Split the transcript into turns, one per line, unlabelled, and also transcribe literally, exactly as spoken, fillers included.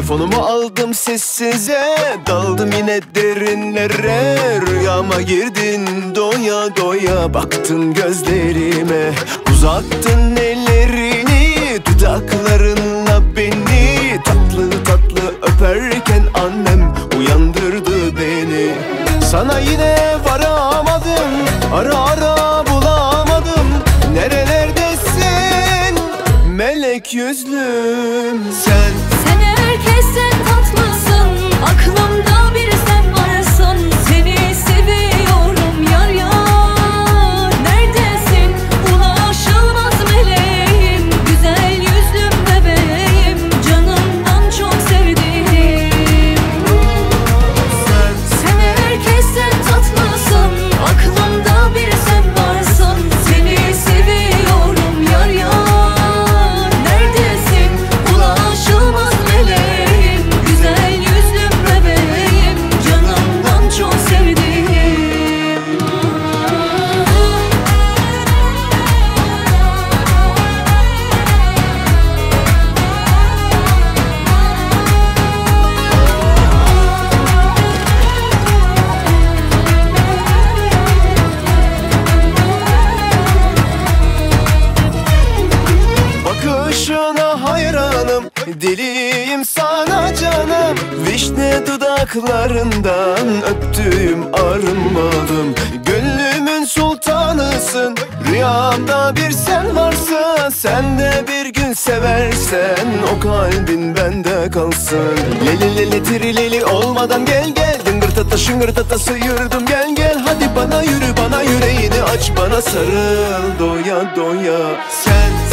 Telefonumu aldım sessize, daldım yine derinlere. Rüyama girdin doya doya, baktın gözlerime. Uzattın ellerini, dudaklarınla beni tatlı tatlı öperken annem uyandırdı beni. Sana yine varamadım, ara ara bulamadım. Nerelerdesin melek yüzlüm sen?
Sen herkesten tatlısın, aklımda bir sen varsın. Seni seviyorum yar yar. Neredesin ulaşılmaz meleğim, güzel yüzlüm bebeğim, canımdan çok sevdiğim.
Sen,
Sen herkesten tatlısın, aklımda bir sen varsın. Seni seviyorum yar yar. Neredesin ulaşılmaz meleğim, güzel yüzlüm bebeğim, canımdan çok sevdiğim.
bakışına hayranım, deliyim sana canım. Vişne dudaklarından öptüğüm arınmadım. Gönlümün sultanısın, rüyamda bir sen varsın. Sen de bir gün seversen o kalbin bende kalsın. Leli leli tirileli olmadan gel gel, dıngır tata şıngır tata sıyırdım gel gel. Hadi bana yürü, bana yüreğini aç, bana sarıl doya doya. Sen